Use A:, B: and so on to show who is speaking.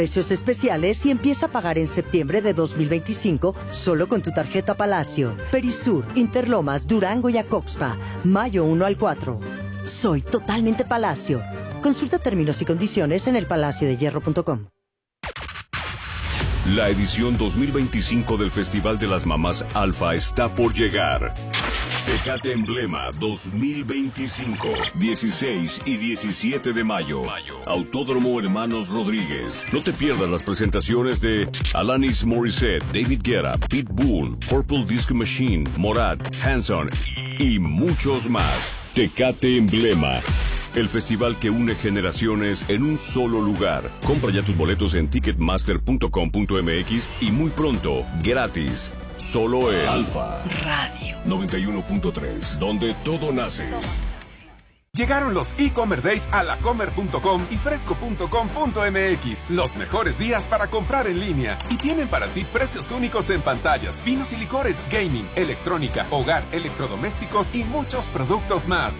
A: Precios especiales y empieza a pagar en septiembre de 2025 solo con tu tarjeta Palacio. Perisur, Interlomas, Durango y Acoxpa. Mayo 1 al 4. Soy totalmente Palacio. Consulta términos y condiciones en elpalaciodehierro.com.
B: La edición 2025 del Festival de las Mamás Alfa está por llegar. Tecate Emblema 2025, 16 y 17 de mayo. Autódromo Hermanos Rodríguez. No te pierdas las presentaciones de Alanis Morissette, David Guetta, Pitbull, Purple Disco Machine, Morat, Hanson y muchos más. Tecate Emblema. El festival que une generaciones en un solo lugar. Compra ya tus boletos en ticketmaster.com.mx y muy pronto, gratis. Solo en Alfa Radio 91.3, donde todo nace.
C: Llegaron los e-Commerce Days a lacomer.com y fresco.com.mx. Los mejores días para comprar en línea. Y tienen para ti precios únicos en pantallas, vinos y licores, gaming, electrónica, hogar, electrodomésticos y muchos productos más.